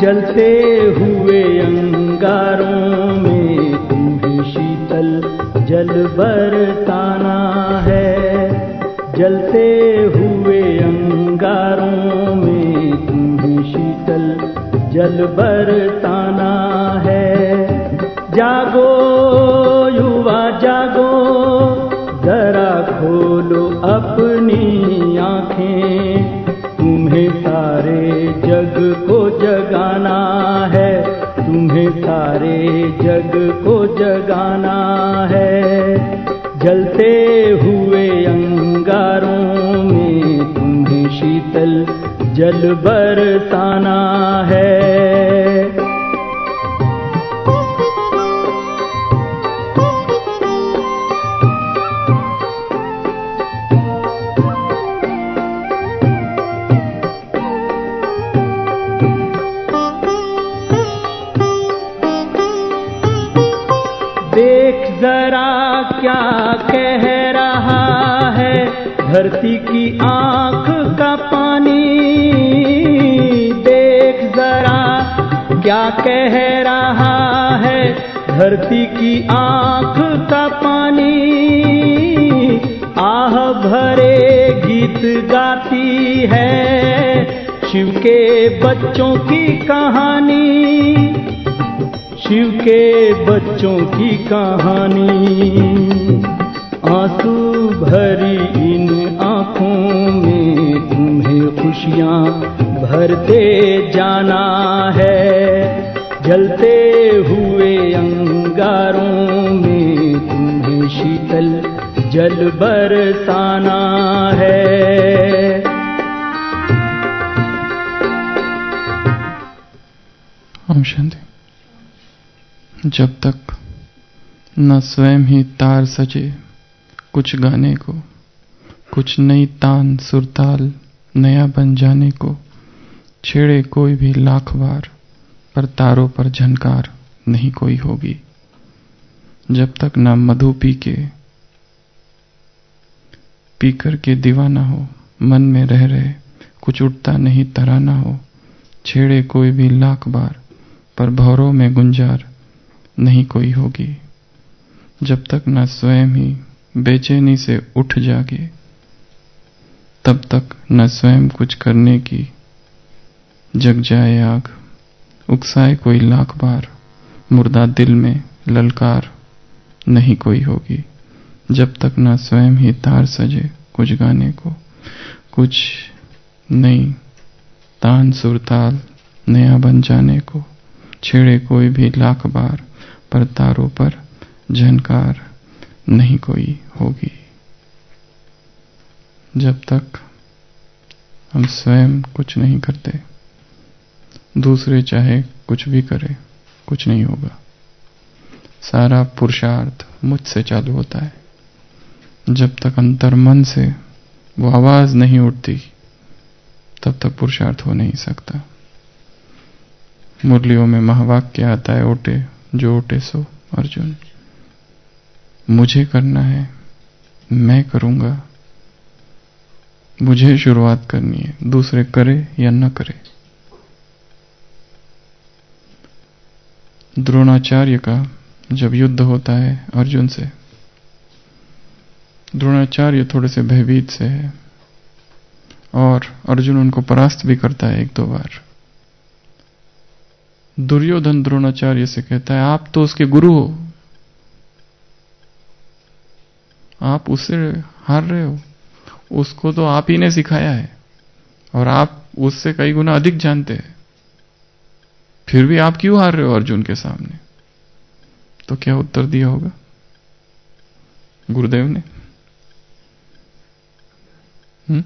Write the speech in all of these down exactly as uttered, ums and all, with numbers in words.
जलते हुए अंगारों में तुम्हें शीतल जल बरसाना है। जलते हुए अंगारों में तुम्हें शीतल जल बरसाना है। जागो युवा जागो, जरा खोलो अपनी आँखें, तुम्हें सारे जग को जगाना है, तुम्हें सारे जग को जगाना है। जलते हुए अंगारों में तुम्हें शीतल जल बरसाना है। देख जरा क्या कह रहा है धरती की आंख का पानी। देख जरा क्या कह रहा है धरती की आंख का पानी। आह भरे गीत गाती है शिव के बच्चों की कहानी, शिव के बच्चों की कहानी। आंसू भरी इन आँखों में तुम्हें खुशियाँ भरते जाना है। जलते हुए अंगारों में तुम्हें शीतल जल बरसाना है। ओम शांति। जब तक न स्वयं ही तार सजे कुछ गाने को, कुछ नई तान सुरताल नया बन जाने को, छेड़े कोई भी लाख बार पर तारों पर झनकार नहीं कोई होगी। जब तक न मधु पी के पीकर के दीवाना हो, मन में रह रहे कुछ उठता नहीं तराना हो, छेड़े कोई भी लाख बार पर भौरों में गुंजार नहीं कोई होगी। जब तक न स्वयं ही बेचैनी से उठ जागे, तब तक न स्वयं कुछ करने की जग जाए आग, उकसाए कोई लाख बार मुर्दा दिल में ललकार नहीं कोई होगी। जब तक न स्वयं ही तार सजे कुछ गाने को, कुछ नई तान सुरताल नया बन जाने को, छेड़े कोई भी लाख बार पर तारों पर झनकार नहीं कोई होगी। जब तक हम स्वयं कुछ नहीं करते, दूसरे चाहे कुछ भी करे, कुछ नहीं होगा। सारा पुरुषार्थ मुझसे चालू होता है। जब तक अंतर मन से वो आवाज नहीं उठती, तब तक पुरुषार्थ हो नहीं सकता। मुरलियों में महावाक्य आता है, ओटे जो ओटे सो अर्जुन। मुझे करना है, मैं करूंगा, मुझे शुरुआत करनी है, दूसरे करे या न करे। द्रोणाचार्य का जब युद्ध होता है अर्जुन से, द्रोणाचार्य थोड़े से भयभीत से है और अर्जुन उनको परास्त भी करता है एक दो बार। दुर्योधन द्रोणाचार्य से कहता है, आप तो उसके गुरु हो, आप उससे हार रहे हो, उसको तो आप ही ने सिखाया है और आप उससे कई गुना अधिक जानते हैं, फिर भी आप क्यों हार रहे हो अर्जुन के सामने? तो क्या उत्तर दिया होगा गुरुदेव ने? हुँ?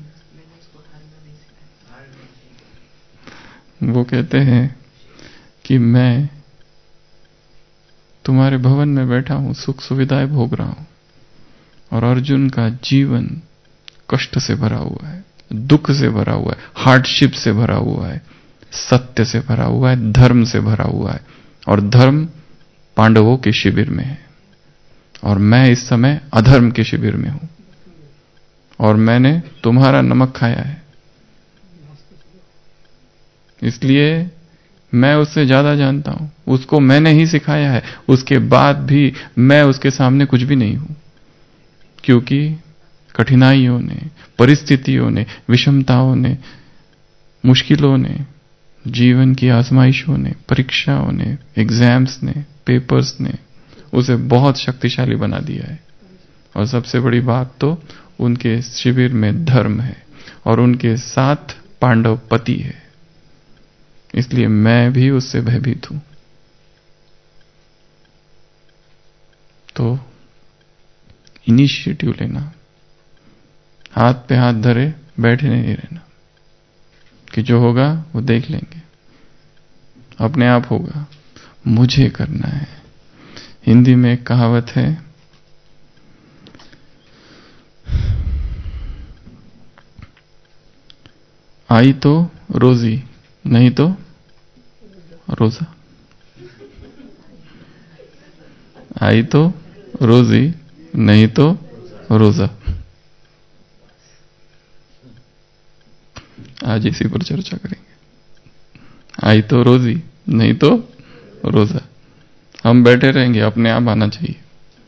वो कहते हैं कि मैं तुम्हारे भवन में बैठा हूं, सुख सुविधाएं भोग रहा हूं, और अर्जुन का जीवन कष्ट से भरा हुआ है, दुख से भरा हुआ है, हार्डशिप से भरा हुआ है, सत्य से भरा हुआ है, धर्म से भरा हुआ है, और धर्म पांडवों के शिविर में है और मैं इस समय अधर्म के शिविर में हूं और मैंने तुम्हारा नमक खाया है, इसलिए मैं उससे ज्यादा जानता हूं, उसको मैंने ही सिखाया है, उसके बाद भी मैं उसके सामने कुछ भी नहीं हूं, क्योंकि कठिनाइयों ने, परिस्थितियों ने, विषमताओं ने, मुश्किलों ने, जीवन की आजमाइशों ने, परीक्षाओं ने, एग्जाम्स ने, पेपर्स ने उसे बहुत शक्तिशाली बना दिया है। और सबसे बड़ी बात तो उनके शिविर में धर्म है और उनके साथ पांडव पति है, इसलिए मैं भी उससे भयभीत हूं। तो इनिशिएटिव लेना, हाथ पे हाथ धरे बैठे नहीं रहना कि जो होगा वो देख लेंगे, अपने आप होगा, मुझे करना है। हिंदी में एक कहावत है, आई तो रोजी नहीं तो रोजा, आई तो रोजी नहीं तो रोजा। आज इसी पर चर्चा करेंगे। आई तो रोजी नहीं तो रोजा। हम बैठे रहेंगे, अपने आप आना चाहिए,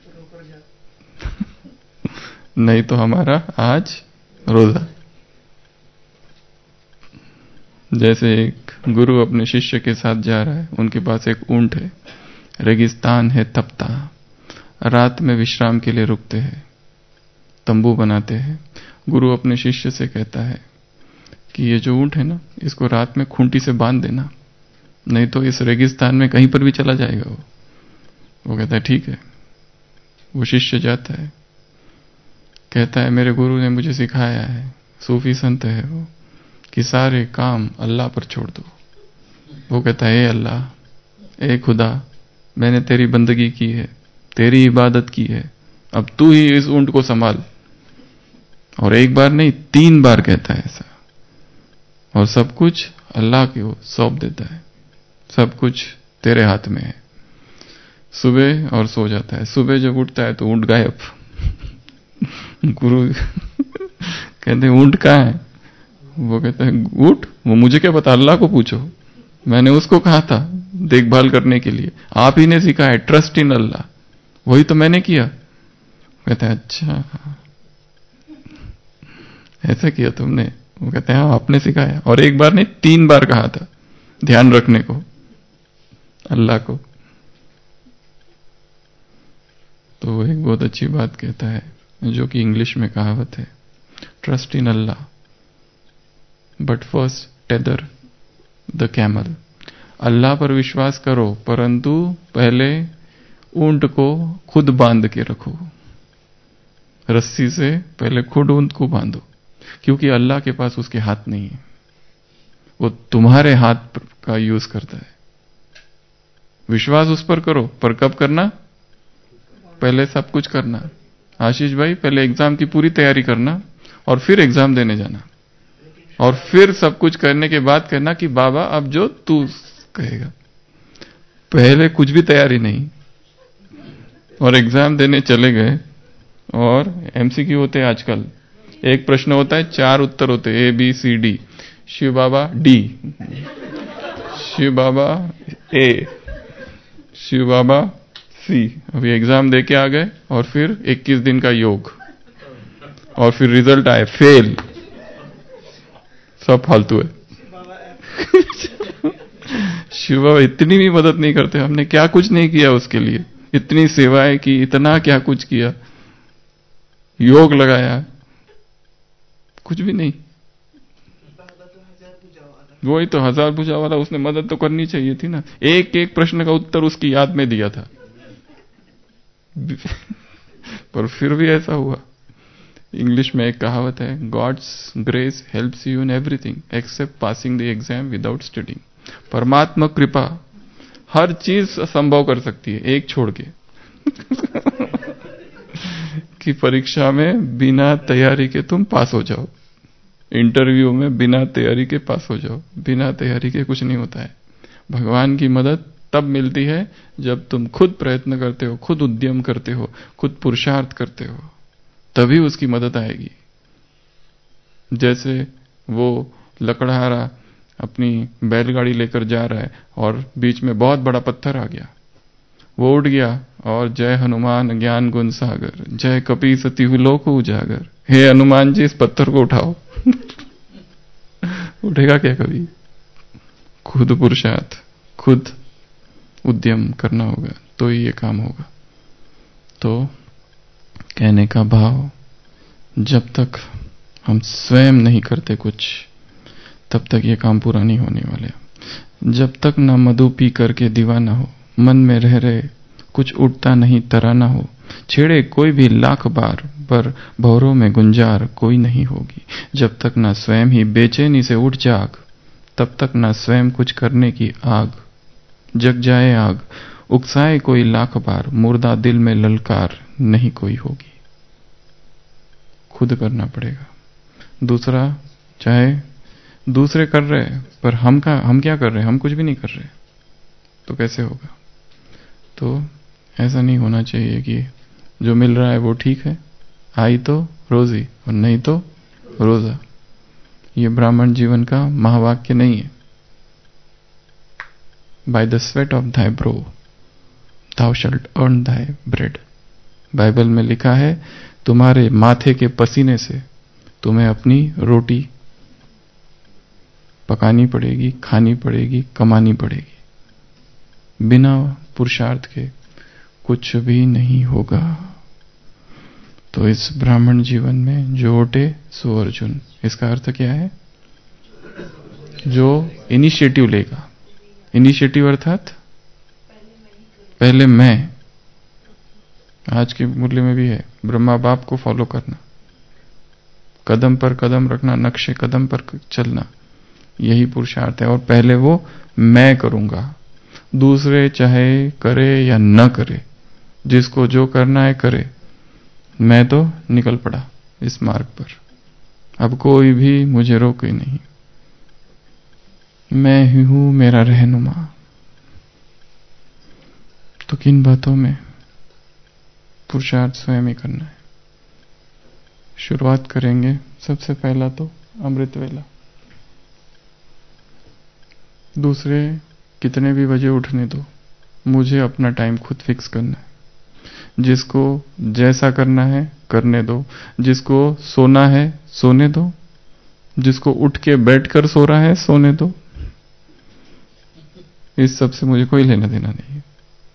नहीं तो हमारा आज रोजा। जैसे एक गुरु अपने शिष्य के साथ जा रहा है, उनके पास एक ऊंट है, रेगिस्तान है तपता, रात में विश्राम के लिए रुकते हैं, तंबू बनाते हैं। गुरु अपने शिष्य से कहता है कि ये जो ऊंट है ना, इसको रात में खूंटी से बांध देना, नहीं तो इस रेगिस्तान में कहीं पर भी चला जाएगा। वो वो कहता है ठीक है। वो शिष्य जाता है, कहता है मेरे गुरु ने मुझे सिखाया है, सूफी संत है वो, कि सारे काम अल्लाह पर छोड़ दो। वो कहता है ए अल्लाह, ए खुदा, मैंने तेरी बंदगी की है, तेरी इबादत की है, अब तू ही इस ऊंट को संभाल। और एक बार नहीं, तीन बार कहता है ऐसा, और सब कुछ अल्लाह को सौंप देता है, सब कुछ तेरे हाथ में है। सुबह और सो जाता है। सुबह जब उठता है तो ऊंट गायब। गुरु कहते हैं ऊंट कहाँ है? वो कहता है ऊंट, वो मुझे क्या पता, अल्लाह को पूछो, मैंने उसको कहा था देखभाल करने के लिए, आप ही ने सिखाया है ट्रस्ट इन अल्लाह, वही तो मैंने किया। कहते हैं अच्छा ऐसा किया तुमने? वो कहते हैं हाँ आपने सिखाया, और एक बार नहीं तीन बार कहा था ध्यान रखने को अल्लाह को। तो वो एक बहुत अच्छी बात कहता है, जो कि इंग्लिश में कहावत है, ट्रस्ट इन अल्लाह but first tether the camel. अल्लाह पर विश्वास करो, परंतु पहले ऊंट को खुद बांध के रखो, रस्सी से पहले खुद ऊंट को बांधो, क्योंकि अल्लाह के पास उसके हाथ नहीं है, वो तुम्हारे हाथ का यूज करता है। विश्वास उस पर करो, पर कब करना? पहले सब कुछ करना। आशीष भाई, पहले एग्जाम की पूरी तैयारी करना और फिर एग्जाम देने जाना, और फिर सब कुछ करने के बाद कहना कि बाबा अब जो तू कहेगा। पहले कुछ भी तैयारी नहीं, और एग्जाम देने चले गए, और एमसीक्यू होते हैं आजकल, एक प्रश्न होता है, चार उत्तर होते हैं, A B C D. Shiv Baba D, Shiv Baba A, Shiv Baba C. अभी एग्जाम देके आ गए, और फिर इक्कीस दिन का योग, और फिर रिजल्ट आए फेल। सब फालतू है। शिव बाबा इतनी भी मदद नहीं करते, हमने क्या कुछ नहीं किया उसके लिए, इतनी सेवाएं की, इतना क्या कुछ किया, योग लगाया, कुछ भी नहीं। वही तो हजार भुजा वाला, उसने मदद तो करनी चाहिए थी ना, एक एक प्रश्न का उत्तर उसकी याद में दिया था। पर फिर भी ऐसा हुआ। इंग्लिश में एक कहावत है, God's grace helps you in everything except passing the exam without studying. परमात्मा कृपा हर चीज संभव कर सकती है, एक छोड़ के कि परीक्षा में बिना तैयारी के तुम पास हो जाओ, इंटरव्यू में बिना तैयारी के पास हो जाओ। बिना तैयारी के कुछ नहीं होता है। भगवान की मदद तब मिलती है जब तुम खुद प्रयत्न करते हो, खुद उद्यम करते हो, खुद पुरुषार्थ करते हो, तभी उसकी मदद आएगी। जैसे वो लकड़हारा अपनी बैलगाड़ी लेकर जा रहा है और बीच में बहुत बड़ा पत्थर आ गया, वो उठ गया और जय हनुमान ज्ञान गुण सागर, जय कपी सती लोक उजागर, हे हनुमान जी इस पत्थर को उठाओ। उठेगा क्या कभी? खुद पुरुषार्थ, खुद उद्यम करना होगा तो ही ये काम होगा। तो कहने का भाव, जब तक हम स्वयं नहीं करते कुछ, तब तक ये काम पूरा नहीं होने वाले। जब तक ना मधु पी करके दीवाना हो, मन में रह रहे कुछ उठता नहीं तराना हो, छेड़े कोई भी लाख बार पर भौरों में गुंजार कोई नहीं होगी। जब तक ना स्वयं ही बेचैनी से उठ जाग, तब तक ना स्वयं कुछ करने की आग। जग जाए आग, उकसाए कोई लाख बार, मुर्दा दिल में ललकार नहीं कोई होगी। खुद करना पड़ेगा। दूसरा, चाहे दूसरे कर रहे हैं पर हम का हम क्या कर रहे हैं? हम कुछ भी नहीं कर रहे, तो कैसे होगा? तो ऐसा नहीं होना चाहिए कि जो मिल रहा है वो ठीक है, आई तो रोजी और नहीं तो रोजा। ये ब्राह्मण जीवन का महावाक्य नहीं है। By the sweat of thy brow thou shalt earn thy bread। Bible में लिखा है, तुम्हारे माथे के पसीने से तुम्हें अपनी रोटी पकानी पड़ेगी, खानी पड़ेगी, कमानी पड़ेगी। बिना पुरुषार्थ के कुछ भी नहीं होगा। तो इस ब्राह्मण जीवन में जो ओटे सो अर्जुन, इसका अर्थ क्या है? जो इनिशिएटिव लेगा। इनिशिएटिव अर्थात पहले मैं, आज के मूल्य में भी है, ब्रह्मा बाप को फॉलो करना, कदम पर कदम रखना, नक्शे कदम पर चलना, यही पुरुषार्थ है। और पहले वो मैं करूंगा, दूसरे चाहे करे या न करे, जिसको जो करना है करे, मैं तो निकल पड़ा इस मार्ग पर। अब कोई भी मुझे रोके नहीं, मैं ही हूं मेरा रहनुमा। तो किन बातों में? पुरुषार्थ स्वयं ही करना है। शुरुआत करेंगे सबसे पहला तो अमृत वेला। दूसरे कितने भी बजे उठने दो, मुझे अपना टाइम खुद फिक्स करना है। जिसको जैसा करना है करने दो, जिसको सोना है सोने दो, जिसको उठ के बैठकर सो रहा है सोने दो। इस सब से मुझे कोई लेना देना नहीं है,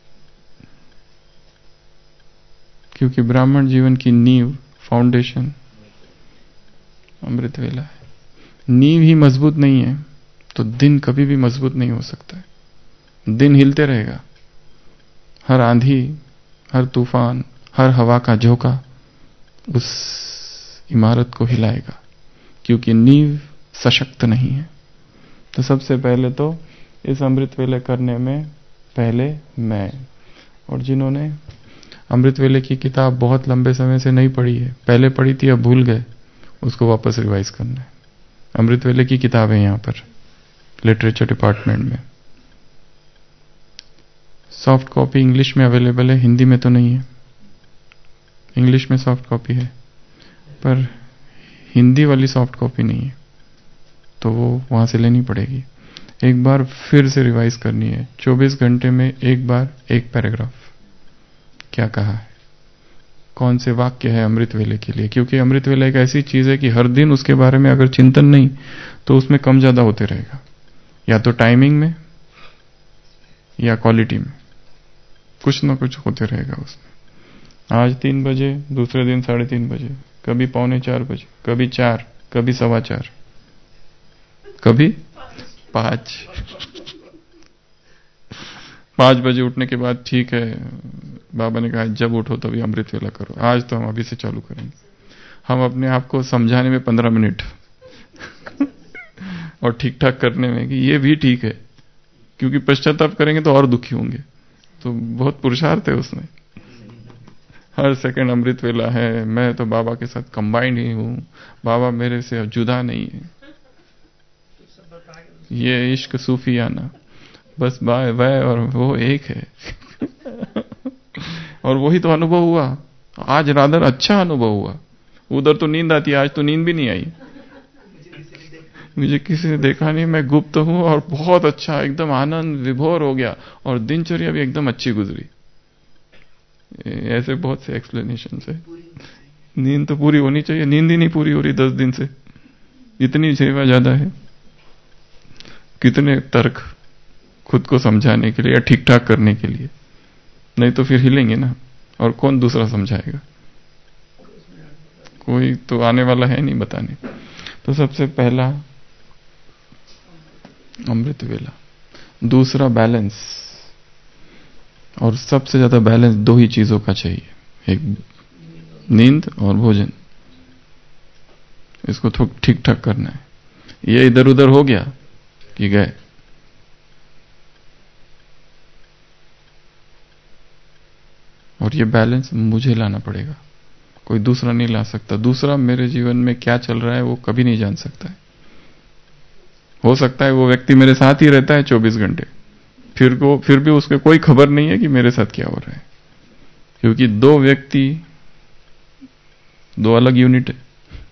क्योंकि ब्राह्मण जीवन की नींव, फाउंडेशन अमृत वेला है। नींव ही मजबूत नहीं है तो दिन कभी भी मजबूत नहीं हो सकता है। दिन हिलते रहेगा, हर आंधी, हर तूफान, हर हवा का झोंका उस इमारत को हिलाएगा, क्योंकि नींव सशक्त नहीं है। तो सबसे पहले तो इस अमृत वेले करने में पहले मैं, और जिन्होंने अमृत वेले की किताब बहुत लंबे समय से नहीं पढ़ी है, पहले पढ़ी थी अब भूल गए, उसको वापस रिवाइज करना है। अमृत वेले की किताब है यहाँ पर लिटरेचर डिपार्टमेंट में। सॉफ्ट कॉपी इंग्लिश में अवेलेबल है, हिंदी में तो नहीं है। इंग्लिश में सॉफ्ट कॉपी है पर हिंदी वाली सॉफ्ट कॉपी नहीं है, तो वो वहां से लेनी पड़ेगी। एक बार फिर से रिवाइज करनी है, चौबीस घंटे में एक बार एक पैराग्राफ क्या कहा है, कौन से वाक्य है अमृत वेले के लिए। क्योंकि अमृत वेला एक ऐसी चीज है कि हर दिन उसके बारे में अगर चिंतन नहीं तो उसमें कम ज्यादा होते रहेगा, या तो टाइमिंग में या क्वालिटी में, कुछ ना कुछ होते रहेगा उसमें। आज तीन बजे, दूसरे दिन साढ़े तीन बजे, कभी पौने चार बजे, कभी चार, कभी सवा चार, कभी पांच। पांच बजे उठने के बाद ठीक है, बाबा ने कहा जब उठो तभी अमृत वेला करो। आज तो हम अभी से चालू करेंगे। हम अपने आप को समझाने में पंद्रह मिनट और ठीक ठाक करने में कि ये भी ठीक है, क्योंकि पश्चाताप करेंगे तो और दुखी होंगे। तो बहुत पुरुषार्थ है उसमें। हर सेकंड अमृत वेला है, मैं तो बाबा के साथ कंबाइंड ही हूं, बाबा मेरे से जुदा नहीं है। ये इश्क सूफियाना, बस बाय वह और वो एक है। और वही तो अनुभव हुआ आज, रादर अच्छा अनुभव हुआ। उधर तो नींद आती है, आज तो नींद भी नहीं आई। मुझे किसी ने देखा नहीं, मैं गुप्त हूं और बहुत अच्छा एकदम आनंद विभोर हो गया और दिनचर्या भी एकदम अच्छी गुजरी। ऐसे बहुत से एक्सप्लेनेशन है। नींद तो पूरी होनी चाहिए, नींद ही नहीं पूरी हो रही दस दिन से, इतनी सेवा ज्यादा है। कितने तर्क खुद को समझाने के लिए या ठीक ठाक करने के लिए, नहीं तो फिर हिलेंगे ना, और कौन दूसरा समझाएगा? कोई तो आने वाला है नहीं बताने। तो सबसे पहला अमृत वेला, दूसरा बैलेंस, और सबसे ज्यादा बैलेंस दो ही चीजों का चाहिए, एक नींद और भोजन। इसको ठीक ठाक करना है। ये इधर उधर हो गया कि गए। और ये बैलेंस मुझे लाना पड़ेगा, कोई दूसरा नहीं ला सकता। दूसरा मेरे जीवन में क्या चल रहा है वो कभी नहीं जान सकता है। हो सकता है वो व्यक्ति मेरे साथ ही रहता है चौबीस घंटे, फिर को फिर भी उसको कोई खबर नहीं है कि मेरे साथ क्या हो रहा है, क्योंकि दो व्यक्ति दो अलग यूनिट है।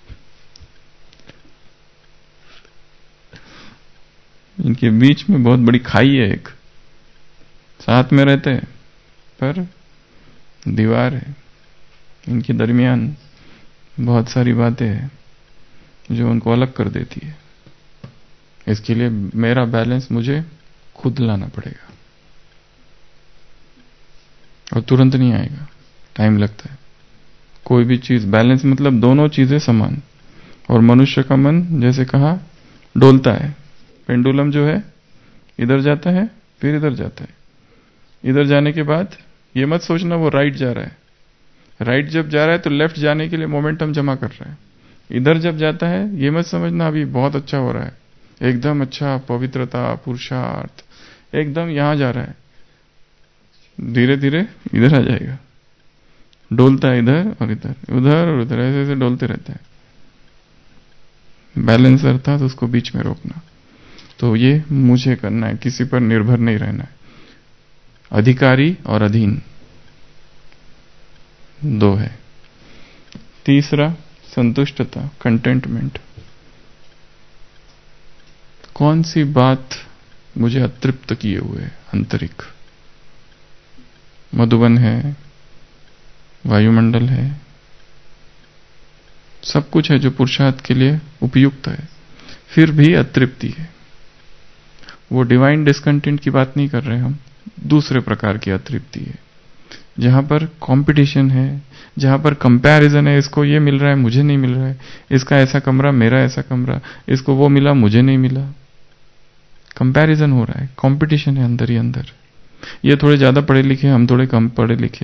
इनके बीच में बहुत बड़ी खाई है, एक साथ में रहते हैं पर दीवार है। इनके दरमियान बहुत सारी बातें हैं जो उनको अलग कर देती है। इसके लिए मेरा बैलेंस मुझे खुद लाना पड़ेगा, और तुरंत नहीं आएगा, टाइम लगता है। कोई भी चीज बैलेंस मतलब दोनों चीजें समान। और मनुष्य का मन जैसे कहा डोलता है, पेंडुलम जो है इधर जाता है फिर इधर जाता है। इधर जाने के बाद ये मत सोचना वो राइट जा रहा है, राइट जब जा रहा है तो लेफ्ट जाने के लिए मोमेंटम जमा कर रहा है। इधर जब जाता है ये मत समझना अभी बहुत अच्छा हो रहा है, एकदम अच्छा पवित्रता पुरुषार्थ एकदम यहां जा रहा है, धीरे धीरे इधर आ जाएगा। डोलता है इधर और इधर, उधर और उधर, ऐसे ऐसे डोलते रहता है। बैलेंस अर्थात उसको बीच में रोकना। तो ये मुझे करना है, किसी पर निर्भर नहीं रहना है। अधिकारी और अधीन दो है। तीसरा संतुष्टता, कंटेंटमेंट। कौन सी बात मुझे अतृप्त किए हुए है? आंतरिक मधुबन है, वायुमंडल है, सब कुछ है जो पुरुषार्थ के लिए उपयुक्त है, फिर भी अतृप्ति है। वो डिवाइन डिस्कंटेंट की बात नहीं कर रहे हम, दूसरे प्रकार की अतृप्ति है, जहां पर कंपटीशन है, जहां पर कंपैरिजन है। इसको ये मिल रहा है मुझे नहीं मिल रहा है, इसका ऐसा कमरा मेरा ऐसा कमरा, इसको वो मिला मुझे नहीं मिला। कंपैरिजन हो रहा है, कंपटीशन है अंदर ही अंदर। ये थोड़े ज्यादा पढ़े लिखे, हम थोड़े कम पढ़े लिखे,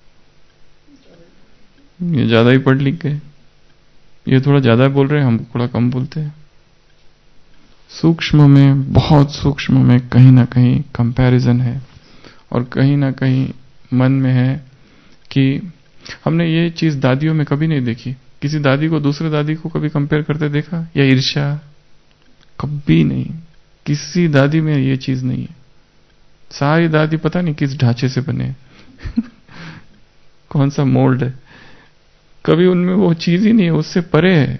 ये ज्यादा ही पढ़ लिख गए, ये थोड़ा ज्यादा बोल रहे हैं, हम थोड़ा कम बोलते हैं। सूक्ष्म में, बहुत सूक्ष्म में कहीं ना कहीं कंपैरिजन है, और कहीं ना कहीं मन में है कि हमने ये चीज दादियों में कभी नहीं देखी। किसी दादी को दूसरे दादी को कभी कंपेयर करते देखा? या ईर्ष्या? कभी नहीं, किसी दादी में ये चीज नहीं है। सारी दादी पता नहीं किस ढांचे से बने कौन सा मोल्ड है, कभी उनमें वो चीज ही नहीं है, उससे परे है।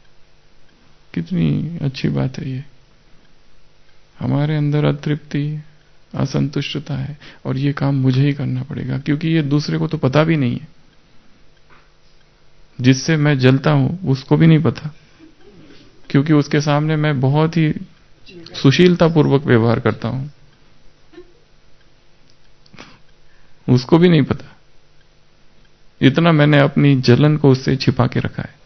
कितनी अच्छी बात है ये। हमारे अंदर अतृप्ति, असंतुष्टता है, और ये काम मुझे ही करना पड़ेगा, क्योंकि ये दूसरे को तो पता भी नहीं है। जिससे मैं जलता हूं उसको भी नहीं पता, क्योंकि उसके सामने मैं बहुत ही सुशीलता पूर्वक व्यवहार करता हूं, उसको भी नहीं पता। इतना मैंने अपनी जलन को उससे छिपा के रखा है।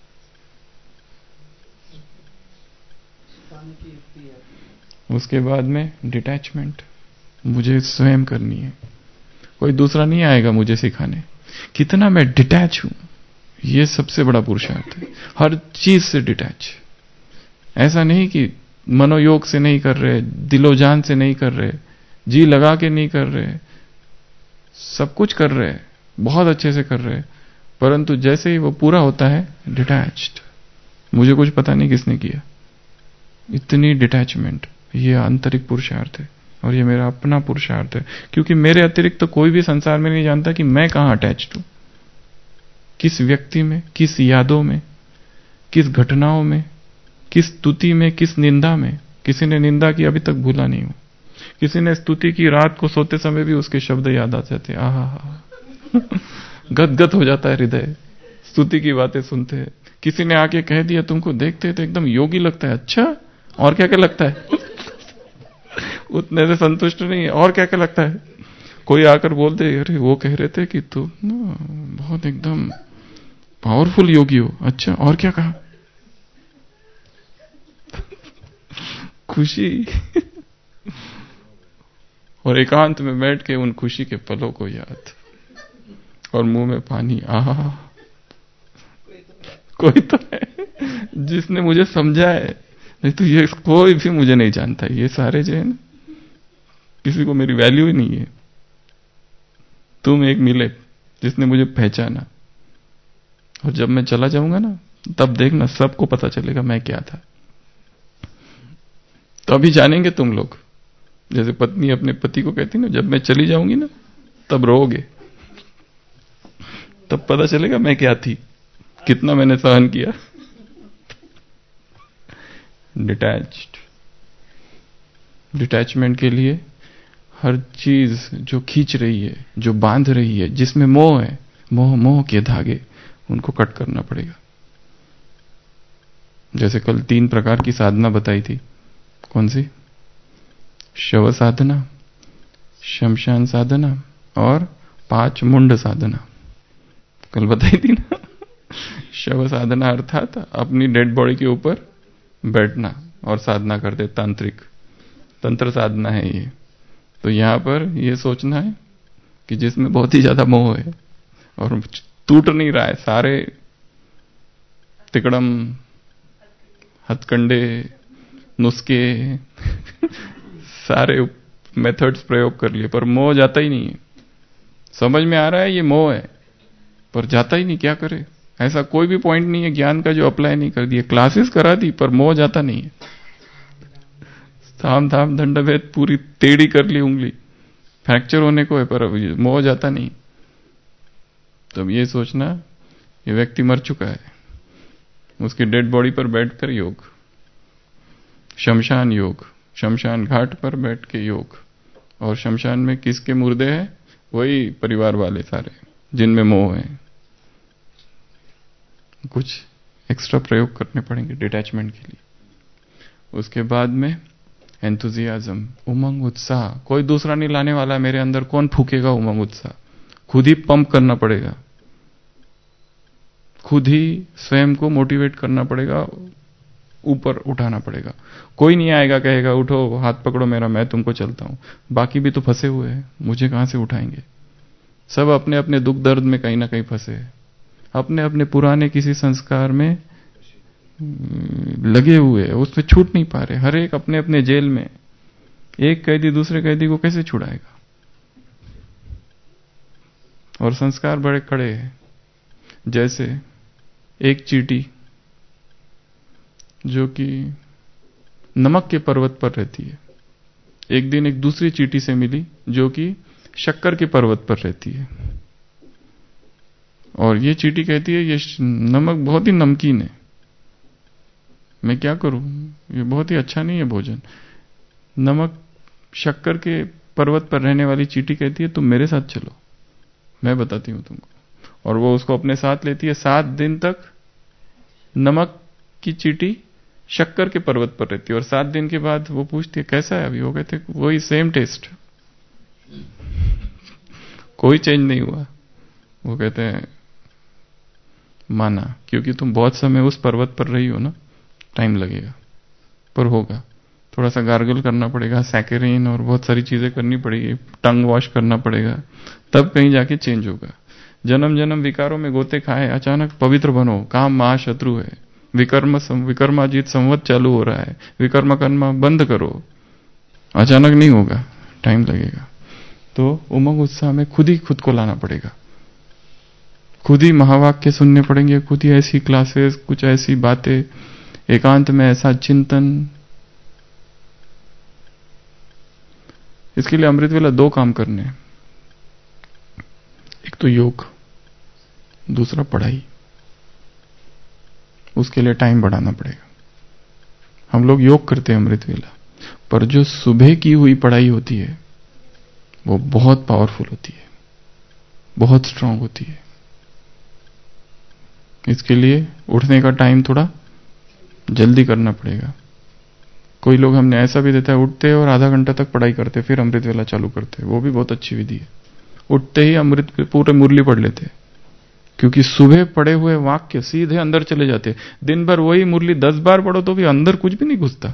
उसके बाद में डिटैचमेंट मुझे स्वयं करनी है, कोई दूसरा नहीं आएगा मुझे सिखाने। कितना मैं डिटैच हूं, ये सबसे बड़ा पुरुषार्थ है। हर चीज से डिटैच। ऐसा नहीं कि मनोयोग से नहीं कर रहे, दिलोजान से नहीं कर रहे, जी लगा के नहीं कर रहे, सब कुछ कर रहे, बहुत अच्छे से कर रहे, परंतु जैसे ही वो पूरा होता है डिटैच्ड, मुझे कुछ पता नहीं किसने किया। इतनी डिटैचमेंट, ये आंतरिक पुरुषार्थ है, और ये मेरा अपना पुरुषार्थ है, क्योंकि मेरे अतिरिक्त तो कोई भी संसार में नहीं जानता कि मैं कहां अटैच्ड हूं, किस व्यक्ति में, किस यादों में, किस घटनाओं में, किस स्तुति में, किस निंदा में। किसी ने निंदा की अभी तक भूला नहीं हूं, किसी ने स्तुति की, रात को सोते समय भी उसके शब्द याद आ जाते, आहा हा, गदगद हो जाता है हृदय स्तुति की बातें सुनते हैं। किसी ने आके कह दिया, तुमको देखते तो एकदम योगी लगता है। अच्छा, और क्या क्या लगता है? उतने से संतुष्ट नहीं है, और क्या क्या लगता है? कोई आकर बोल दे, अरे वो कह रहे थे कि तुम ना बहुत एकदम पावरफुल योगी हो। अच्छा, और क्या कहा? खुशी। और एकांत में बैठ के उन खुशी के पलों को याद, और मुंह में पानी। आहा, कोई तो है जिसने मुझे समझा है, नहीं तो ये कोई भी मुझे नहीं जानता। ये सारे जो है ना, किसी को मेरी वैल्यू ही नहीं है। तुम एक मिले जिसने मुझे पहचाना, और जब मैं चला जाऊंगा ना, तब देखना सबको पता चलेगा मैं क्या था। तो अभी जानेंगे तुम लोग, जैसे पत्नी अपने पति को कहती ना, जब मैं चली जाऊंगी ना तब रोओगे, तब पता चलेगा मैं क्या थी, कितना मैंने सहन किया। डिटैच्ड, डिटैचमेंट के लिए हर चीज जो खींच रही है, जो बांध रही है, जिसमें मोह है, मोह मोह के धागे, उनको कट करना पड़ेगा। जैसे कल तीन प्रकार की साधना बताई थी। कौन सी? शव साधना, शमशान साधना और पांच मुंड साधना कल बताई थी ना। शव साधना अर्थात अपनी डेड बॉडी के ऊपर बैठना और साधना करते, तांत्रिक तंत्र साधना है ये। तो यहां पर ये सोचना है कि जिसमें बहुत ही ज्यादा मोह है और टूट नहीं रहा है, सारे तिकड़म, हथकंडे, नुस्खे सारे मेथड्स प्रयोग कर लिए, पर मोह जाता ही नहीं है। समझ में आ रहा है ये मोह है, पर जाता ही नहीं, क्या करे? ऐसा कोई भी पॉइंट नहीं है ज्ञान का जो अप्लाई नहीं कर दिया। क्लासेस करा दी पर मोह जाता नहीं है। थाम थाम दंड भेद पूरी टेढ़ी कर ली उंगली, फ्रैक्चर होने को है, पर अब मोह जाता नहीं। तब ये सोचना ये व्यक्ति मर चुका है, उसकी डेड बॉडी पर बैठकर योग, शमशान योग, शमशान घाट पर बैठ के योग। और शमशान में किसके मुर्दे हैं? वही परिवार वाले सारे जिनमें मोह है। कुछ एक्स्ट्रा प्रयोग करने पड़ेंगे डिटैचमेंट के लिए। उसके बाद में एंथुजियाज्म, उमंग उत्साह। कोई दूसरा नहीं लाने वाला है मेरे अंदर, कौन फूकेगा उमंग उत्साह? खुद ही पंप करना पड़ेगा, खुद ही स्वयं को मोटिवेट करना पड़ेगा, ऊपर उठाना पड़ेगा। कोई नहीं आएगा कहेगा उठो हाथ पकड़ो मेरा, मैं तुमको चलता हूं। बाकी भी तो फंसे हुए हैं, मुझे कहां से उठाएंगे? सब अपने अपने दुख दर्द में कहीं ना कहीं फंसे हैं, अपने अपने पुराने किसी संस्कार में लगे हुए हैं, उससे छूट नहीं पा रहे। हर एक अपने अपने जेल में। एक कैदी दूसरे कैदी को कैसे छुड़ाएगा? और संस्कार बड़े कड़े हैं। जैसे एक चींटी जो कि नमक के पर्वत पर रहती है, एक दिन एक दूसरी चींटी से मिली जो कि शक्कर के पर्वत पर रहती है। और ये चींटी कहती है ये नमक बहुत ही नमकीन है, मैं क्या करूं, ये बहुत ही अच्छा नहीं है भोजन। नमक शक्कर के पर्वत पर रहने वाली चींटी कहती है तुम मेरे साथ चलो, मैं बताती हूं तुमको। और वो उसको अपने साथ लेती है। सात दिन तक नमक की चींटी शक्कर के पर्वत पर रहती है, और सात दिन के बाद वो पूछती है कैसा है अभी? वो कहते वही सेम टेस्ट, कोई चेंज नहीं हुआ। वो कहते हैं माना, क्योंकि तुम बहुत समय उस पर्वत पर रही हो ना, टाइम लगेगा पर होगा। थोड़ा सा गार्गल करना पड़ेगा, सैकेरिन और बहुत सारी चीजें करनी पड़ेगी, टंग वॉश करना पड़ेगा, तब कहीं जाके चेंज होगा। जन्म जन्म विकारों में गोते खाए, अचानक पवित्र बनो। काम महाशत्रु है। विकर्म विकर्माजीत संवत चालू हो रहा है, विकर्म कर्म बंद करो। अचानक नहीं होगा, टाइम लगेगा। तो उमंग उत्साह में खुद ही खुद को लाना पड़ेगा, खुद ही महावाक्य सुनने पड़ेंगे, खुद ही ऐसी क्लासेस, कुछ ऐसी बातें, एकांत में ऐसा चिंतन। इसके लिए अमृत वेला दो काम करने हैं, एक तो योग, दूसरा पढ़ाई। उसके लिए टाइम बढ़ाना पड़ेगा। हम लोग योग करते हैं अमृत वेला, पर जो सुबह की हुई पढ़ाई होती है वो बहुत पावरफुल होती है, बहुत स्ट्रांग होती है। इसके लिए उठने का टाइम थोड़ा जल्दी करना पड़ेगा। कोई लोग हमने ऐसा भी देता है, उठते और आधा घंटा तक पढ़ाई करते फिर अमृत वेला चालू करते, वो भी बहुत अच्छी विधि है। उठते ही अमृत पे पूरे मुरली पढ़ लेते, क्योंकि सुबह पढ़े हुए वाक्य सीधे अंदर चले जाते। दिन भर वही मुरली दस बार पढ़ो तो भी अंदर कुछ भी नहीं घुसता।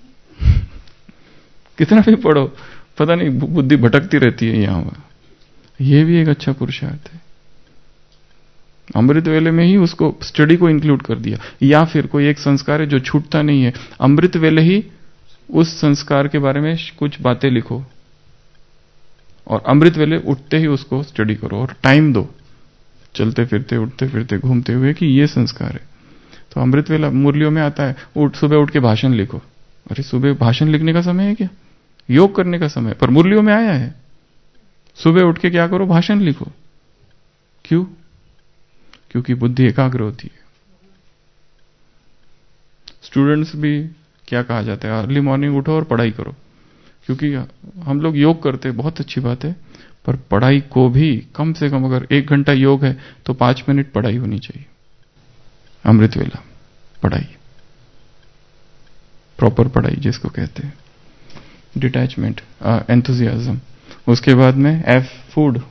कितना भी पढ़ो पता नहीं, बुद्धि भटकती रहती है यहां वहां। ये भी एक अच्छा पुरुषार्थ है। अमृत वेले में ही उसको स्टडी को इंक्लूड कर दिया। या फिर कोई एक संस्कार है जो छूटता नहीं है, अमृत वेले ही उस संस्कार के बारे में कुछ बातें लिखो और अमृत वेले उठते ही उसको स्टडी करो और टाइम दो, चलते फिरते उठते फिरते घूमते हुए, कि ये संस्कार है। तो अमृत वेला मुरलियों में आता है, उठ सुबह उठ के भाषण लिखो। अरे सुबह भाषण लिखने का समय है क्या? योग करने का समय, पर मुरलियों में आया है सुबह उठ के क्या करो, भाषण लिखो। क्यों? क्योंकि बुद्धि एकाग्र होती है। स्टूडेंट्स भी क्या कहा जाता है, अर्ली मॉर्निंग उठो और पढ़ाई करो। क्योंकि हम लोग योग करते हैं, बहुत अच्छी बात है, पर पढ़ाई को भी कम से कम, अगर एक घंटा योग है तो पांच मिनट पढ़ाई होनी चाहिए। अमृत वेला पढ़ाई, प्रॉपर पढ़ाई जिसको कहते हैं, डिटैचमेंट, एंथुजियाज्म। उसके बाद में एफ फूड।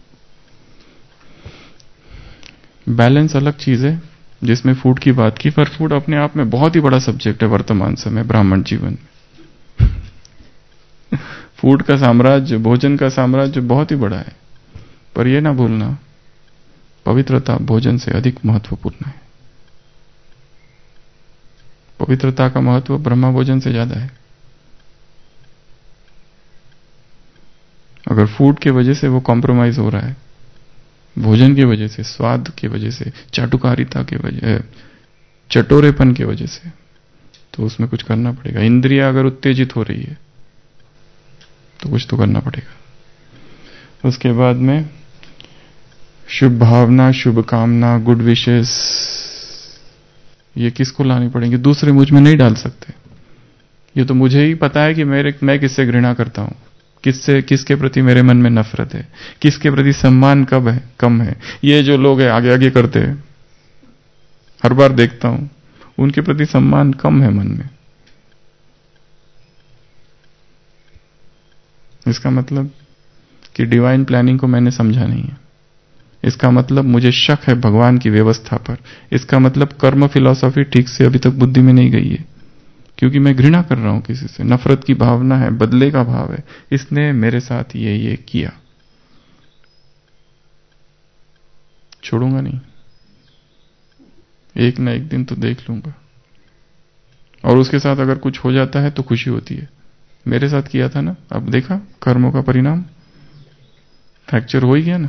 बैलेंस अलग चीज है जिसमें फूड की बात की, पर फूड अपने आप में बहुत ही बड़ा सब्जेक्ट है वर्तमान समय ब्राह्मण जीवन में। फूड का साम्राज्य, भोजन का साम्राज्य बहुत ही बड़ा है, पर यह ना भूलना पवित्रता भोजन से अधिक महत्वपूर्ण है। पवित्रता का महत्व ब्रह्मा भोजन से ज्यादा है। अगर फूड के वजह से वो कॉम्प्रोमाइज हो रहा है, भोजन की वजह से, स्वाद की वजह से, चाटुकारिता के वजह, चटोरेपन की वजह से, तो उसमें कुछ करना पड़ेगा। इंद्रिया अगर उत्तेजित हो रही है तो कुछ तो करना पड़ेगा। उसके बाद में शुभ भावना, शुभ कामना, गुड विशेस, ये किसको लानी पड़ेंगी? दूसरे मुझ में नहीं डाल सकते। ये तो मुझे ही पता है कि मेरे मैं किससे घृणा करता हूं, किससे, किसके प्रति मेरे मन में नफरत है, किसके प्रति सम्मान कब है, कम है। ये जो लोग हैं आगे आगे करते हैं, हर बार देखता हूं उनके प्रति सम्मान कम है मन में। इसका मतलब कि डिवाइन प्लानिंग को मैंने समझा नहीं है। इसका मतलब मुझे शक है भगवान की व्यवस्था पर। इसका मतलब कर्म फिलॉसफी ठीक से अभी तक बुद्धि में नहीं गई है, क्योंकि मैं घृणा कर रहा हूं किसी से, नफरत की भावना है, बदले का भाव है, इसने मेरे साथ ये ये किया, छोड़ूंगा नहीं, एक ना एक दिन तो देख लूंगा। और उसके साथ अगर कुछ हो जाता है तो खुशी होती है, मेरे साथ किया था ना, अब देखा कर्मों का परिणाम, फ्रैक्चर हो ही गया ना।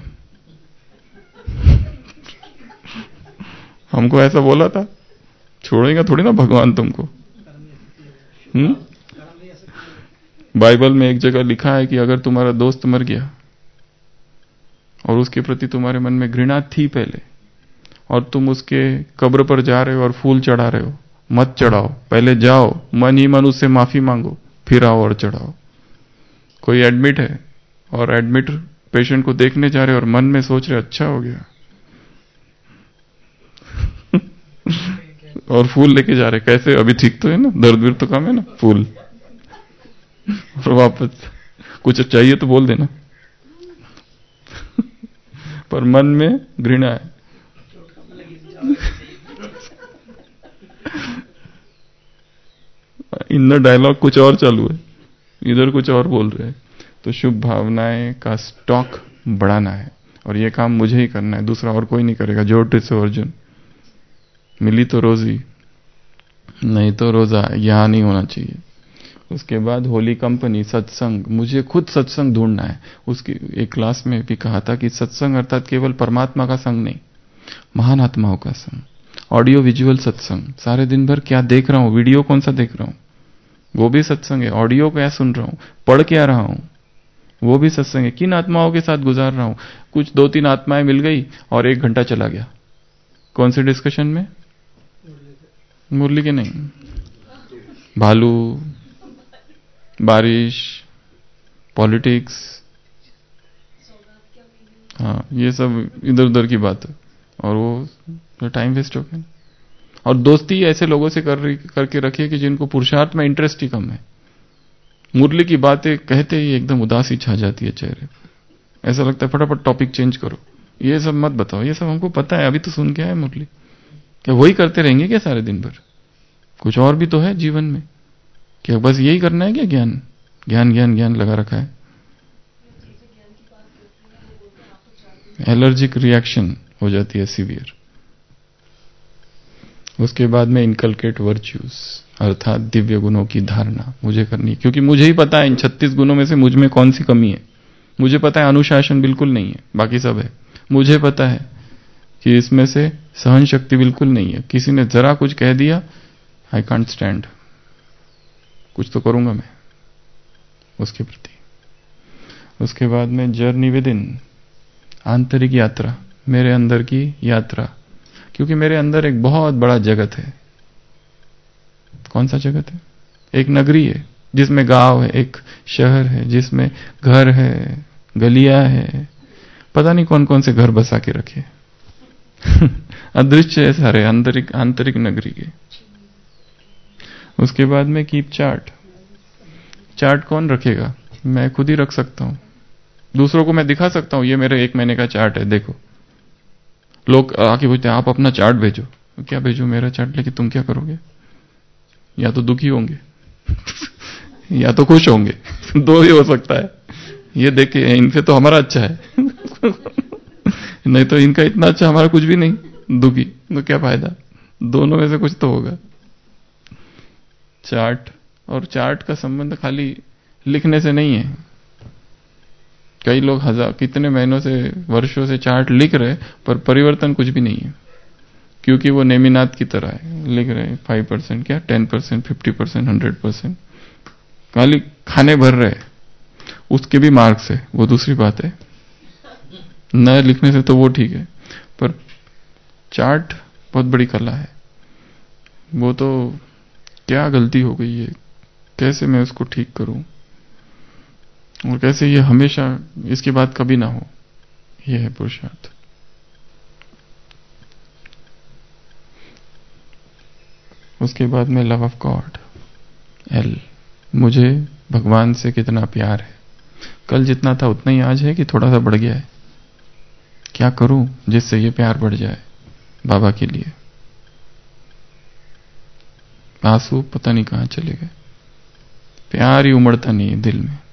हमको ऐसा बोला था, छोड़ेगा थोड़ी ना भगवान तुमको। हम्म बाइबल में एक जगह लिखा है कि अगर तुम्हारा दोस्त मर गया और उसके प्रति तुम्हारे मन में घृणा थी पहले, और तुम उसके कब्र पर जा रहे हो और फूल चढ़ा रहे हो, मत चढ़ाओ, पहले जाओ मन ही मन उससे माफी मांगो, फिर आओ और चढ़ाओ। कोई एडमिट है और एडमिट पेशेंट को देखने जा रहे हो और मन में सोच रहे अच्छा हो गया, और फूल लेके जा रहे, कैसे अभी ठीक तो है ना, दर्द भी तो कम है ना, फूल, और वापस कुछ चाहिए तो बोल देना। पर मन में घृणा है। इनर डायलॉग कुछ और चालू है, इधर कुछ और बोल रहे हैं। तो शुभ भावनाएं का स्टॉक बढ़ाना है, और ये काम मुझे ही करना है, दूसरा और कोई नहीं करेगा। जोड़ से अर्जुन, मिली तो रोजी, नहीं तो रोजा, यहां नहीं होना चाहिए। उसके बाद होली कंपनी, सत्संग, मुझे खुद सत्संग ढूंढना है। उसकी एक क्लास में भी कहा था कि सत्संग अर्थात केवल परमात्मा का संग नहीं, महान आत्माओं का संग, ऑडियो विजुअल सत्संग। सारे दिन भर क्या देख रहा हूं, वीडियो कौन सा देख रहा हूं, वो भी सत्संग है। ऑडियो क्या सुन रहा हूं, पढ़ क्या रहा हूं, वो भी सत्संग है। किन आत्माओं के साथ गुजार रहा हूं। कुछ दो तीन आत्माएं मिल गई और एक घंटा चला गया, कौन से डिस्कशन में, मुरली के नहीं, भालू, बारिश, पॉलिटिक्स, हाँ ये सब इधर उधर की बात है, और वो टाइम वेस्ट हो गया। और दोस्ती ऐसे लोगों से कर रही करके रखिए कि जिनको पुरुषार्थ में इंटरेस्ट ही कम है। मुरली की बातें कहते ही एकदम उदासी छा जाती है चेहरे पर, ऐसा लगता है फटाफट टॉपिक चेंज करो, ये सब मत बताओ, ये सब हमको पता है, अभी तो सुन के आए मुरली। क्या वही करते रहेंगे क्या सारे दिन भर? कुछ और भी तो है जीवन में, क्या बस यही करना है क्या? ज्ञान ज्ञान ज्ञान ज्ञान लगा रखा है। एलर्जिक रिएक्शन हो जाती है सीवियर। उसके बाद में इनकलकेट वर्च्यूज, अर्थात दिव्य गुणों की धारणा मुझे करनी है, क्योंकि मुझे ही पता है इन छत्तीस गुणों में से मुझ में कौन सी कमी है। मुझे पता है अनुशासन बिल्कुल नहीं है, बाकी सब है। मुझे पता है कि इसमें से सहन शक्ति बिल्कुल नहीं है, किसी ने जरा कुछ कह दिया, आई कांट स्टैंड, कुछ तो करूंगा मैं उसके प्रति। उसके बाद में जर्नी विद इन, आंतरिक यात्रा, मेरे अंदर की यात्रा, क्योंकि मेरे अंदर एक बहुत बड़ा जगत है। कौन सा जगत है? एक नगरी है जिसमें गांव है, एक शहर है जिसमें घर है, गलियां है, पता नहीं कौन कौन से घर बसा के रखे अदृश्य है सारे आंतरिक आंतरिक नगरी के। उसके बाद में कीप चार्ट। चार्ट कौन रखेगा? मैं खुद ही रख सकता हूं। दूसरों को मैं दिखा सकता हूं, ये मेरे एक महीने का चार्ट है, देखो। लोग आके पूछते हैं आप अपना चार्ट भेजो। क्या भेजो? मेरा चार्ट लेके तुम क्या करोगे? या तो दुखी होंगे या तो खुश होंगे दो ही हो सकता है। ये देखिए इनसे तो हमारा अच्छा है नहीं तो इनका इतना अच्छा, हमारा कुछ भी नहीं, दुखी, तो क्या फायदा? दोनों में से कुछ तो होगा। चार्ट और चार्ट का संबंध खाली लिखने से नहीं है। कई लोग हजार कितने महीनों से वर्षों से चार्ट लिख रहे, पर परिवर्तन कुछ भी नहीं है, क्योंकि वो नेमिनाथ की तरह है, लिख रहे फाइव परसेंट क्या ten percent fifty percent hundred percent, खाली खाने भर रहे। उसके भी मार्क्स है, वो दूसरी बात है, न लिखने से तो वो ठीक है, पर चार्ट बहुत बड़ी कला है। वो तो क्या गलती हो गई है, कैसे मैं उसको ठीक करूं, और कैसे ये हमेशा इसके बाद कभी ना हो, ये है पुरुषार्थ। उसके बाद में लव ऑफ गॉड, एल, मुझे भगवान से कितना प्यार है। कल जितना था उतना ही आज है कि थोड़ा सा बढ़ गया है? क्या करूं जिससे ये प्यार बढ़ जाए बाबा के लिए? आंसू पता नहीं कहां चले गए, प्यार ही उमड़ता नहीं है दिल में,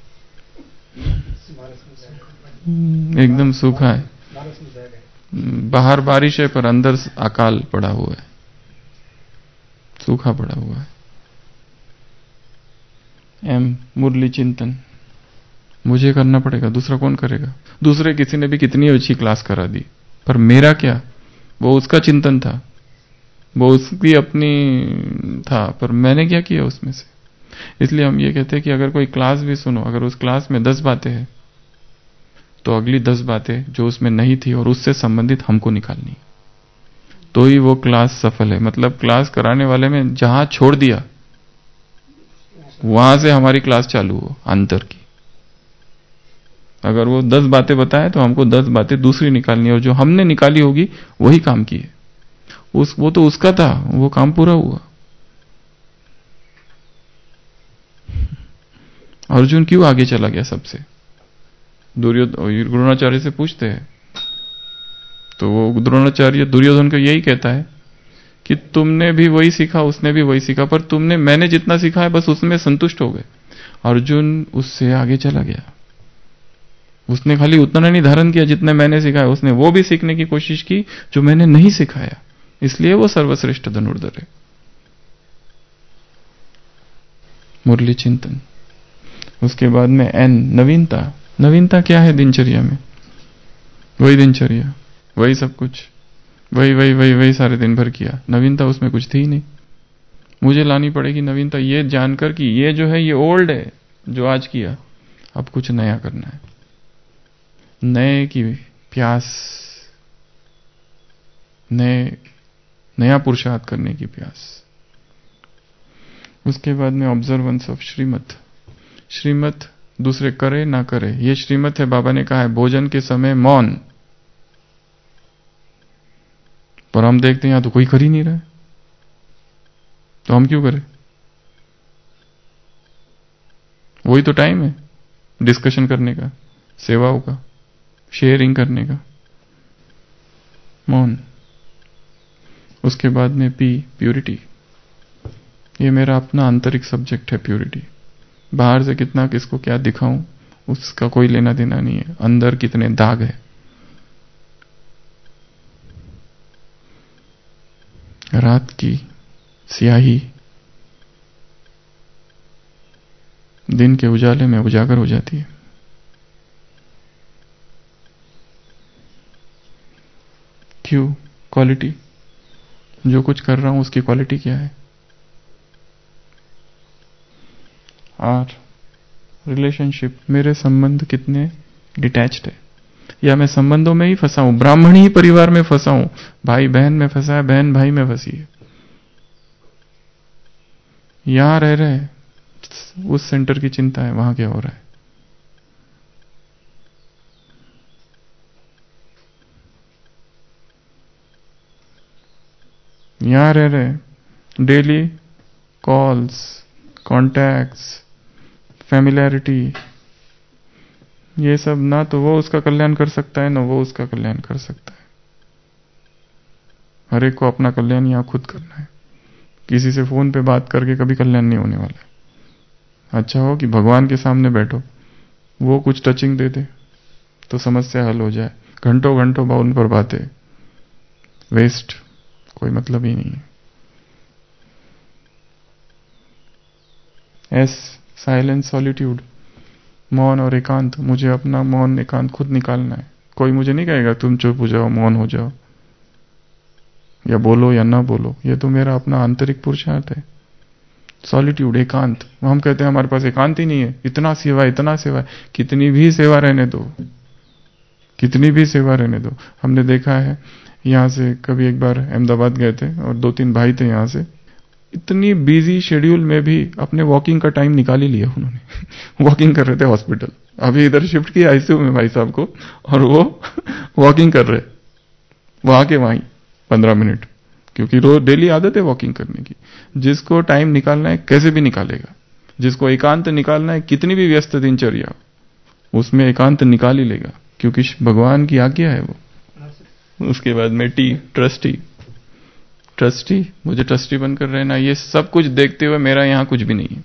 एकदम सूखा है। बाहर बारिश है पर अंदर अकाल पड़ा हुआ है, सूखा पड़ा हुआ है। एम, मुरली चिंतन, मुझे करना पड़ेगा, दूसरा कौन करेगा? दूसरे किसी ने भी कितनी अच्छी क्लास करा दी, पर मेरा क्या? वो उसका चिंतन था, वो उसकी अपनी था, पर मैंने क्या किया उसमें से? इसलिए हम ये कहते हैं कि अगर कोई क्लास भी सुनो, अगर उस क्लास में दस बातें हैं, तो अगली दस बातें जो उसमें नहीं थी और उससे संबंधित हमको निकालनी, तो ही वो क्लास सफल है। मतलब क्लास कराने वाले में जहां छोड़ दिया वहां से हमारी क्लास चालू हो अंतर की। अगर वो दस बातें बताए तो हमको दस बातें दूसरी निकालनी है, और जो हमने निकाली होगी वही काम की है। उस वो तो उसका था, वो काम पूरा हुआ। अर्जुन क्यों आगे चला गया सबसे? दुर्योधन द्रोणाचार्य से पूछते हैं तो वो द्रोणाचार्य दुर्योधन को यही कहता है कि तुमने भी वही सीखा, उसने भी वही सीखा, पर तुमने मैंने जितना सीखा है बस उसमें संतुष्ट हो गए। अर्जुन उससे आगे चला गया, उसने खाली उतना नहीं धारण किया जितने मैंने सिखाया, उसने वो भी सीखने की कोशिश की जो मैंने नहीं सिखाया, इसलिए वो सर्वश्रेष्ठ धनुर्धर है। मुरली चिंतन। उसके बाद में एन, नवीनता। नवीनता क्या है दिनचर्या में? वही दिनचर्या, वही सब कुछ, वही वही वही वही सारे दिन भर किया, नवीनता उसमें कुछ थी ही नहीं। मुझे लानी पड़ेगी नवीनता, ये जानकर कि ये जो है ये ओल्ड है जो आज किया, अब कुछ नया करना है, नए की प्यास, नए नया पुरुषार्थ करने की प्यास। उसके बाद में ऑब्जर्वेंस ऑफ श्रीमत। श्रीमत दूसरे करे ना करे, ये श्रीमत है। बाबा ने कहा है भोजन के समय मौन, पर हम देखते हैं यहां तो कोई कर ही नहीं रहा है, तो हम क्यों करें? वही तो टाइम है डिस्कशन करने का, सेवाओं का, शेयरिंग करने का, मौन। उसके बाद में पी, प्यूरिटी। ये मेरा अपना आंतरिक सब्जेक्ट है, प्यूरिटी। बाहर से कितना किसको क्या दिखाऊं उसका कोई लेना देना नहीं है, अंदर कितने दाग है। रात की स्याही दिन के उजाले में उजागर हो जाती है। क्यों? क्वालिटी, जो कुछ कर रहा हूं उसकी क्वालिटी क्या है। आर, रिलेशनशिप, मेरे संबंध कितने डिटैच्ड है, या मैं संबंधों में ही फंसा हूं, ब्राह्मणी परिवार में फंसा हूं, भाई बहन में फंसा है, बहन भाई में फंसी है, यहां रह रहे उस सेंटर की चिंता है, वहां क्या हो रहा है। यहां रह रहे डेली कॉल्स, कॉन्टैक्ट्स, फैमिलियरिटी, ये सब ना तो वो उसका कल्याण कर सकता है ना वो उसका कल्याण कर सकता है। हर एक को अपना कल्याण यहां खुद करना है। किसी से फोन पे बात करके कभी कल्याण नहीं होने वाला है। अच्छा हो कि भगवान के सामने बैठो, वो कुछ टचिंग दे दे तो समस्या हल हो जाए। घंटों घंटों बाउल पर बातें वेस्ट, कोई मतलब ही नहीं है। एस, साइलेंस, सॉलिट्यूड, मौन और एकांत। मुझे अपना मौन एकांत खुद निकालना है। कोई मुझे नहीं कहेगा तुम चुप हो जाओ, मौन हो जाओ, या बोलो या ना बोलो, ये तो मेरा अपना आंतरिक पुरुषार्थ है। सॉलिट्यूड, एकांत। हम कहते हैं हमारे पास एकांत ही नहीं है, इतना सेवा इतना सेवा। कितनी भी सेवा रहने दो, कितनी भी सेवा रहने दो। हमने देखा है यहां से कभी एक बार अहमदाबाद गए थे और दो तीन भाई थे यहां से, इतनी बिजी शेड्यूल में भी अपने वॉकिंग का टाइम निकाल ही लिया उन्होंने। वॉकिंग कर रहे थे हॉस्पिटल, अभी इधर शिफ्ट किया आईसीयू में भाई साहब को, और वो वॉकिंग कर रहे वहां के वहीं पंद्रह मिनट, क्योंकि रोज डेली आदत है वॉकिंग करने की। जिसको टाइम निकालना है कैसे भी निकालेगा, जिसको एकांत निकालना है कितनी भी व्यस्त दिनचर्या उसमें एकांत निकाल ही लेगा, क्योंकि भगवान की आज्ञा है वो। उसके बाद में टी, ट्रस्टी। ट्रस्टी, मुझे ट्रस्टी बनकर रहना। ये सब कुछ देखते हुए मेरा यहां कुछ भी नहीं है,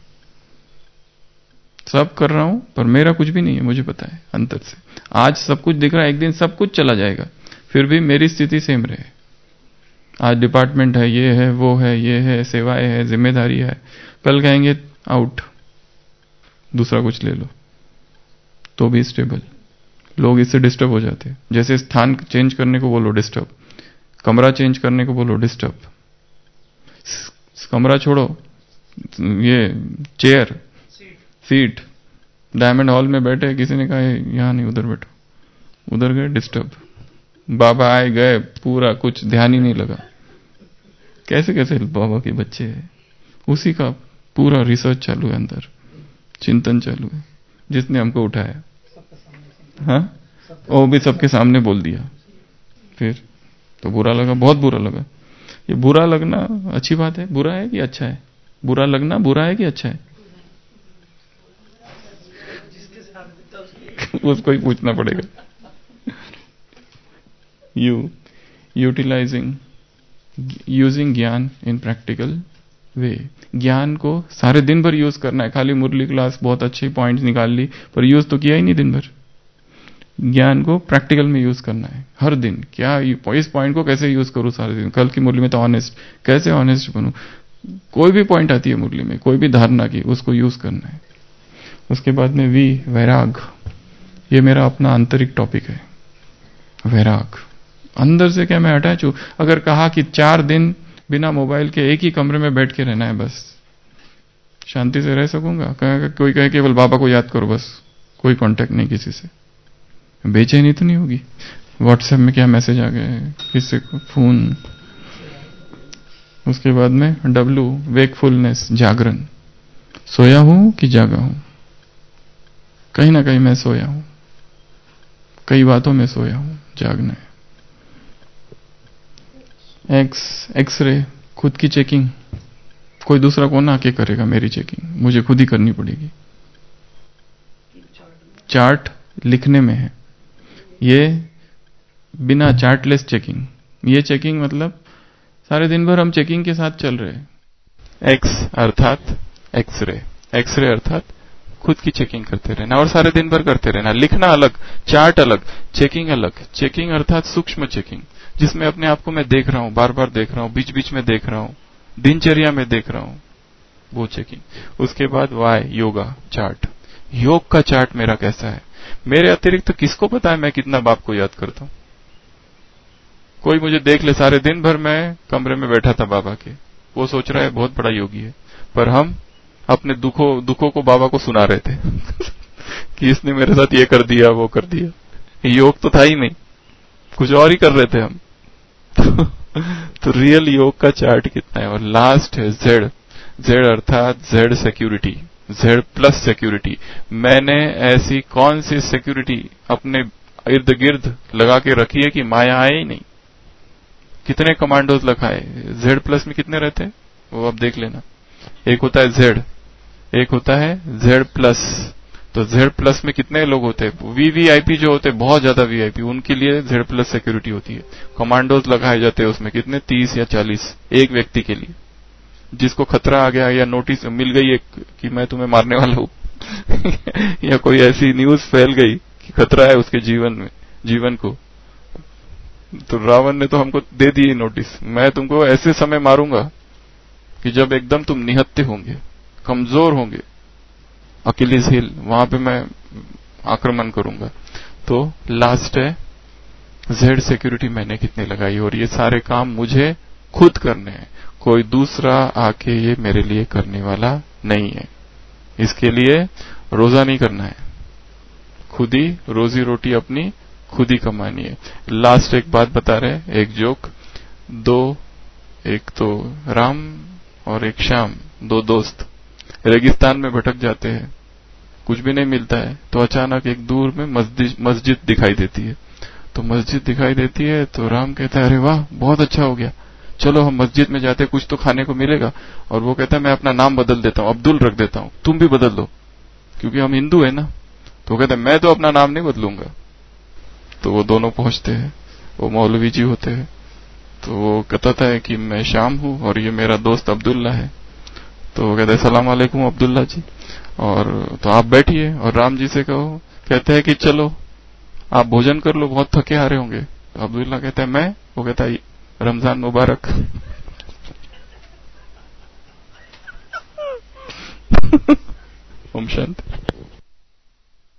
सब कर रहा हूं पर मेरा कुछ भी नहीं है, मुझे पता है अंतर से। आज सब कुछ दिख रहा है, एक दिन सब कुछ चला जाएगा, फिर भी मेरी स्थिति सेम रहे। आज डिपार्टमेंट है, ये है, वो है, ये है, सेवाएं है, जिम्मेदारी है, कल कहेंगे आउट, दूसरा कुछ ले लो, तो भी स्टेबल। लोग इससे डिस्टर्ब हो जाते हैं। जैसे स्थान चेंज करने को बोलो डिस्टर्ब, कमरा चेंज करने को बोलो डिस्टर्ब। कमरा छोड़ो, ये चेयर, सीट, डायमंड हॉल में बैठे, किसी ने कहा यहां नहीं उधर बैठो, उधर गए डिस्टर्ब। बाबा आए गए, पूरा कुछ ध्यान ही नहीं लगा। कैसे कैसे बाबा के बच्चे हैं, उसी का पूरा रिसर्च चालू है, अंदर चिंतन चालू है, जिसने हमको उठाया। हाँ, वो भी सबके सामने बोल दिया, फिर तो बुरा लगा, बहुत बुरा लगा। ये बुरा लगना अच्छी बात है, बुरा है कि अच्छा है? बुरा लगना बुरा है कि अच्छा है? उसको ही पूछना पड़ेगा। यू यूटिलाइजिंग, यूजिंग ज्ञान इन प्रैक्टिकल वे। ज्ञान को सारे दिन भर यूज करना है। खाली मुरली क्लास बहुत अच्छी पॉइंट्स निकाल ली, पर यूज तो किया ही नहीं दिन भर। ज्ञान को प्रैक्टिकल में यूज करना है हर दिन। क्या इस पॉइंट को कैसे यूज करूं सारे दिन? कल की मुरली में तो ऑनेस्ट, कैसे ऑनेस्ट बनूं? कोई भी पॉइंट आती है मुरली में, कोई भी धारणा की, उसको यूज करना है। उसके बाद में वी, वैराग। ये मेरा अपना आंतरिक टॉपिक है, वैराग। अंदर से क्या मैं अटैच हूं? अगर कहा कि चार दिन बिना मोबाइल के एक ही कमरे में बैठ के रहना है, बस शांति से रह सकूंगा? कोई कहे केवल बाबा को याद करो बस, कोई कांटेक्ट नहीं किसी से, बेचैनी तो नहीं होगी? व्हाट्सएप में क्या मैसेज आ गए, किससे फोन, उसके बाद में डब्लू वेकफुलनेस, जागरण। सोया हूं कि जागा हूं? कहीं ना कहीं मैं सोया हूं, कई बातों में सोया हूं, जागना है। एक्स एक्सरे, खुद की चेकिंग। कोई दूसरा कौन आके करेगा मेरी चेकिंग? मुझे खुद ही करनी पड़ेगी। चार्ट लिखने में है, ये बिना चार्टलेस चेकिंग। ये चेकिंग मतलब सारे दिन भर हम चेकिंग के साथ चल रहे हैं। एक्स अर्थात एक्सरे, एक्सरे अर्थात खुद की चेकिंग करते रहना और सारे दिन भर करते रहना। लिखना अलग, चार्ट अलग, चेकिंग अलग। चेकिंग अर्थात सूक्ष्म चेकिंग, जिसमें अपने आप को मैं देख रहा हूं, बार बार देख रहा हूं, बीच बीच में देख रहा हूं, दिनचर्या में देख रहा हूं, वो चेकिंग। उसके बाद वाई, योगा चार्ट। योग का चार्ट मेरा कैसा है? मेरे अतिरिक्त तो किसको पता है मैं कितना बाप को याद करता हूं? कोई मुझे देख ले, सारे दिन भर मैं कमरे में बैठा था बाबा के, वो सोच रहा है बहुत बड़ा योगी है, पर हम अपने दुखों दुखों को बाबा को सुना रहे थे कि इसने मेरे साथ ये कर दिया, वो कर दिया। योग तो था ही नहीं, कुछ और ही कर रहे थे हम। तो रियल योग का चार्ट कितना है? और लास्ट है जेड, जेड अर्थात Z security, Z plus security. मैंने ऐसी कौन सी सिक्योरिटी अपने इर्द गिर्द लगा के रखी है कि माया आए ही नहीं? कितने कमांडोज लगाए? जेड प्लस में कितने रहते हैं वो आप देख लेना। एक होता है जेड, एक होता है जेड प्लस। तो जेड प्लस में कितने लोग होते हैं? वीवीआईपी जो होते हैं, बहुत ज्यादा वीआईपी, उनके लिए जेड प्लस सिक्योरिटी होती है। कमांडोज लगाए जाते हैं उसमें, कितने? तीस या चालीस एक व्यक्ति के लिए। जिसको खतरा आ गया या नोटिस मिल गई है कि मैं तुम्हें मारने वाला हूं या कोई ऐसी न्यूज फैल गई कि खतरा है उसके जीवन में, जीवन को, तो रावण ने तो हमको दे दी नोटिस, मैं तुमको ऐसे समय मारूंगा कि जब एकदम तुम निहत्थे होंगे, कमजोर होंगे, अकिलीज हिल, वहां पे मैं आक्रमण करूंगा। तो लास्ट है जेड सिक्योरिटी मैंने कितनी लगाई, और ये सारे काम मुझे खुद करने हैं, कोई दूसरा आके ये मेरे लिए करने वाला नहीं है। इसके लिए रोजा नहीं करना है, खुद ही रोजी रोटी अपनी खुद ही कमानी है। लास्ट एक बात बता रहे, एक जोक। दो, एक तो राम और एक श्याम, दो दोस्त रेगिस्तान में भटक जाते हैं, कुछ भी नहीं मिलता है। तो अचानक एक दूर में मस्जिद मस्जिद दिखाई देती है। तो मस्जिद दिखाई देती है तो राम कहता है, अरे वाह बहुत अच्छा हो गया, चलो हम मस्जिद में जाते, कुछ तो खाने को मिलेगा। और वो कहता है, मैं अपना नाम बदल देता हूं, अब्दुल रख देता हूं, तुम भी बदल दो, क्योंकि हम हिंदू है ना। तो वो कहता है, मैं तो अपना नाम नहीं बदलूंगा। तो वो दोनों पहुंचते हैं, वो मौलवी जी होते हैं। तो वो कहता है कि मैं श्याम हूं और ये मेरा दोस्त अब्दुल्ला है। तो वो कहता है, सलाम अलैकुम अब्दुल्ला जी, और तो आप बैठिए और राम जी से कहो। कहते हैं कि चलो आप भोजन कर लो, बहुत थके आ रहे होंगे। तो अब्दुल्ला कहता है, मैं? वो कहता है, रमजान मुबारक। ओम शांति।